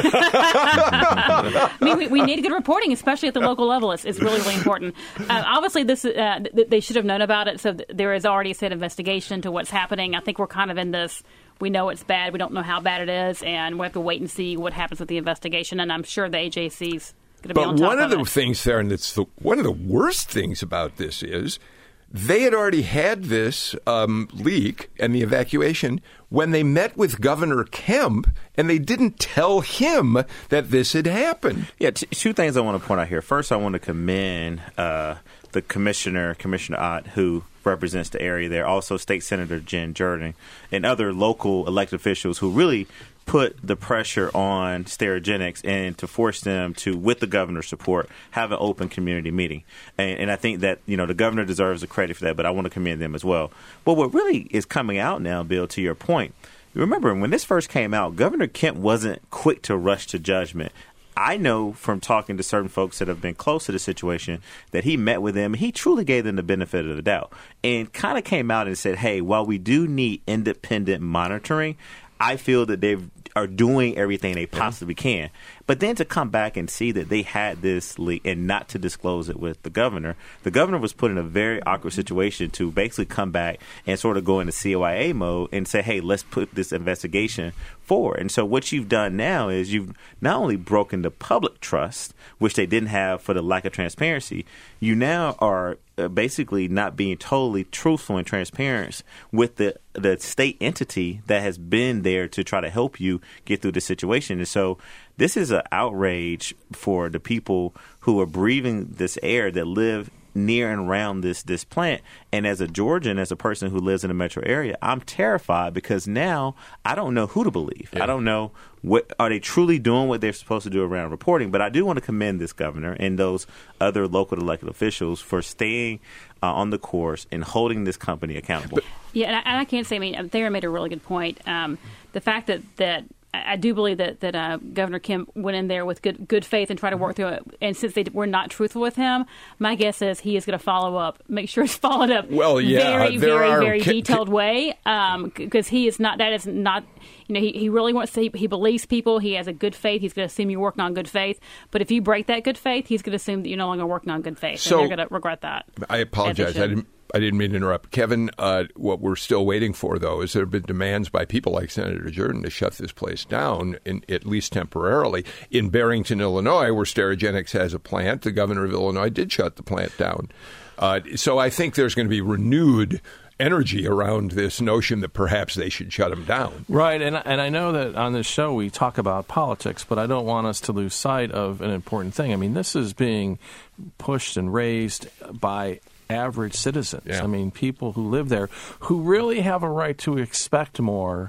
I mean, we, we need good reporting, especially at the local level. It's, it's really, really important. Uh, obviously, this uh, th- they should have known about it, so th- there is already a state investigation into what's happening. I think we're kind of in this, we know it's bad, we don't know how bad it is, and we have to wait and see what happens with the investigation, and I'm sure the A J C's going to be on top of it. But one of the things there, and it's the, one of the worst things about this is they had already had this um, leak and the evacuation when they met with Governor Kemp, and they didn't tell him that this had happened. Yeah, t- two things I want to point out here. First, I want to commend uh, the commissioner, Commissioner Ott, who represents the area there, also State Senator Jen Jordan, and other local elected officials who really put the pressure on Sterigenics and to force them to, with the governor's support, have an open community meeting. And, and I think that, you know, the governor deserves the credit for that, but I want to commend them as well. But what really is coming out now, Bill, to your point, remember when this first came out, Governor Kemp wasn't quick to rush to judgment. I know from talking to certain folks that have been close to the situation that he met with them. He truly gave them the benefit of the doubt and kind of came out and said, hey, while we do need independent monitoring, I feel that they are doing everything they possibly can. But then to come back and see that they had this leak and not to disclose it with the governor, the governor was put in a very awkward situation to basically come back and sort of go into C Y A mode and say, hey, let's put this investigation forward. And so what you've done now is you've not only broken the public trust, which they didn't have for the lack of transparency, you now are uh, basically not being totally truthful and transparent with the the state entity that has been there to try to help you get through the situation. And so this is an outrage for the people who are breathing this air that live near and around this this plant. And as a Georgian, as a person who lives in the metro area, I'm terrified because now I don't know who to believe. Yeah. I don't know what are they truly doing what they're supposed to do around reporting. But I do want to commend this governor and those other local elected officials for staying uh, on the course and holding this company accountable. But, yeah, and I, and I can't say, I mean, Thayer made a really good point. Um, the fact that, that I do believe that that uh, Governor Kemp went in there with good good faith and tried to work through it. And since they were not truthful with him, my guess is he is going to follow up, make sure it's followed up. Well, yeah, very, there very, are very ca- detailed way, because um, he is not. That is not. You know, he, he really wants to. He, he believes people. He has a good faith. He's going to assume you're working on good faith. But if you break that good faith, he's going to assume that you're no longer working on good faith, so, and they're going to regret that. I apologize. I didn't. I didn't mean to interrupt. Kevin, uh, what we're still waiting for, though, is there have been demands by people like Senator Jordan to shut this place down, in, at least temporarily. In Barrington, Illinois, where Sterigenics has a plant, the governor of Illinois did shut the plant down. Uh, so I think there's going to be renewed energy around this notion that perhaps they should shut them down. Right, and, and I know that on this show we talk about politics, but I don't want us to lose sight of an important thing. I mean, this is being pushed and raised by average citizens. Yeah. I mean, people who live there who really have a right to expect more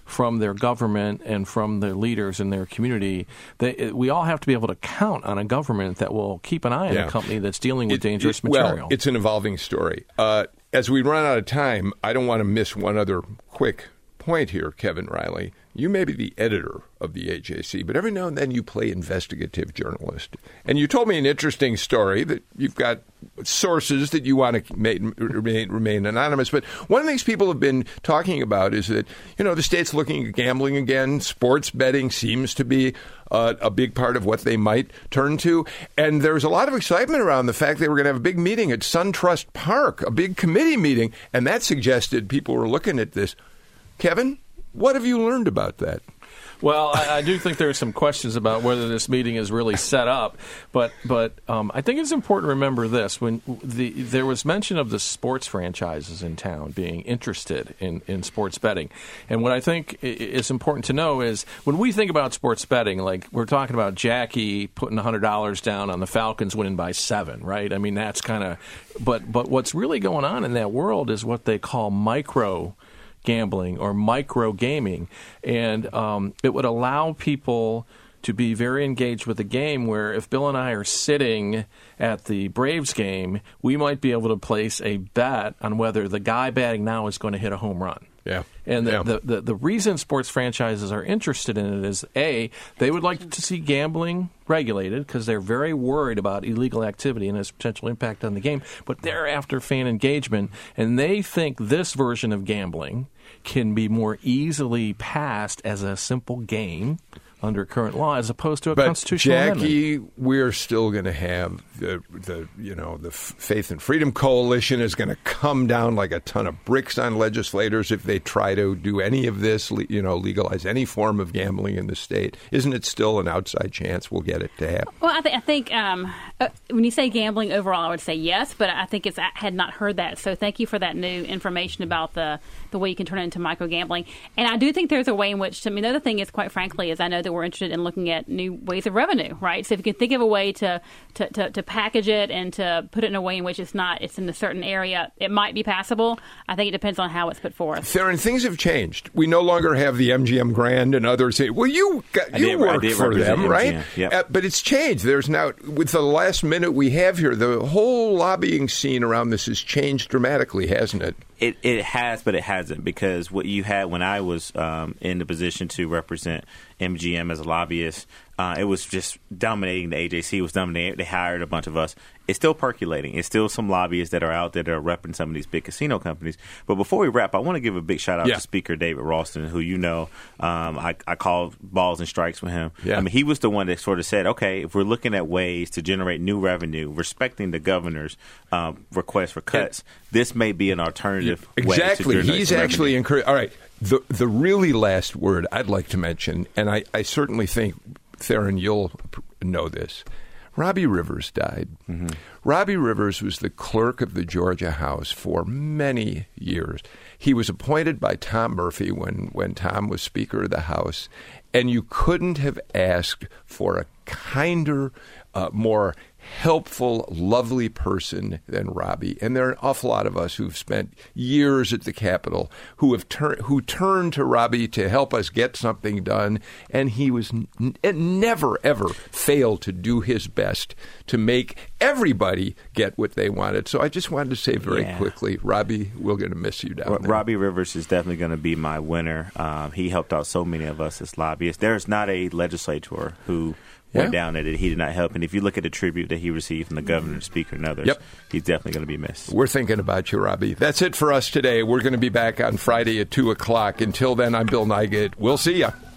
from their government and from their leaders in their community. They, we all have to be able to count on a government that will keep an eye on Yeah. a company that's dealing with It- dangerous it- material. Well, it's an evolving story. Uh, as we run out of time, I don't want to miss one other quick point here, Kevin Riley. You may be the editor of the A J C, but every now and then you play investigative journalist. And you told me an interesting story that you've got sources that you want to remain, remain anonymous. But one of the things people have been talking about is that, you know, the state's looking at gambling again. Sports betting seems to be uh, a big part of what they might turn to. And there's a lot of excitement around the fact they were going to have a big meeting at SunTrust Park, a big committee meeting. And that suggested people were looking at this. Kevin, what have you learned about that? Well, I, I do think there are some questions about whether this meeting is really set up, but but um, I think it's important to remember this: when the there was mention of the sports franchises in town being interested in, in sports betting, and what I think is important to know is when we think about sports betting, like we're talking about Jackie putting one hundred dollars down on the Falcons winning by seven, right? I mean, that's kind of, but but what's really going on in that world is what they call micro gambling or micro gaming, and um, it would allow people to be very engaged with the game where if Bill and I are sitting at the Braves game, we might be able to place a bet on whether the guy batting now is going to hit a home run. Yeah. And the, Yeah. the, the, the reason sports franchises are interested in it is, A, they would like to see gambling regulated because they're very worried about illegal activity and its potential impact on the game, but they're after fan engagement, and they think this version of gambling can be more easily passed as a simple game under current law as opposed to a But constitutional Jackie, amendment. we're still going to have the the you know the F- Faith and Freedom Coalition is going to come down like a ton of bricks on legislators if they try to do any of this, le- you know, legalize any form of gambling in the state. Isn't it still an outside chance we'll get it to happen? Well, I, th- I think um, uh, when you say gambling overall, I would say yes, but I think it's I had not heard that. So thank you for that new information about the the way you can turn it into micro gambling. And I do think there's a way in which, I mean, the other thing is, quite frankly, is I know that we're interested in looking at new ways of revenue, right? So if you can think of a way to to, to, to package it and to put it in a way in which it's not, it's in a certain area, it might be passable. I think it depends on how it's put forth. Theron, things have changed. We no longer have the M G M Grand and others. Say, well, you got, I you did- I worked did for represent them, M G M, right? yep. Uh, but it's changed. There's now, with the last minute we have here, the whole lobbying scene around this has changed dramatically, hasn't it? It it has, but it hasn't, because what you had when I was um, in the position to represent M G M as a lobbyist, uh, it was just dominating the A J C. It was dominating. They hired a bunch of us. It's still percolating. It's still some lobbyists that are out there that are repping some of these big casino companies. But before we wrap, I want to give a big shout out Yeah. to Speaker David Ralston, who you know, um, I, I call balls and strikes with him. Yeah. I mean, he was the one that sort of said, okay, if we're looking at ways to generate new revenue, respecting the governor's um, request for cuts, this may be an alternative way to Exactly. generate He's some actually revenue. encouraged. All right. The the really last word I'd like to mention, and I, I certainly think, Theron, you'll p- know this. Robbie Rivers died. Mm-hmm. Robbie Rivers was the clerk of the Georgia House for many years. He was appointed by Tom Murphy when, when Tom was Speaker of the House, and you couldn't have asked for a kinder, uh, more helpful, lovely person than Robbie. And there are an awful lot of us who've spent years at the Capitol who have turned who turned to Robbie to help us get something done. And he was n- n- never, ever failed to do his best to make everybody get what they wanted. So I just wanted to say very Yeah. quickly, Robbie, we're going to miss you down Well, there. Robbie Rivers is definitely going to be my winner. Um, he helped out so many of us as lobbyists. There's not a legislator who went Yeah. down that he did not help. And if you look at the tribute that he received from the governor, the speaker, and others, Yep. he's definitely going to be missed. We're thinking about you, Robbie. That's it for us today. We're going to be back on Friday at two o'clock. Until then, I'm Bill Nygut. We'll see you.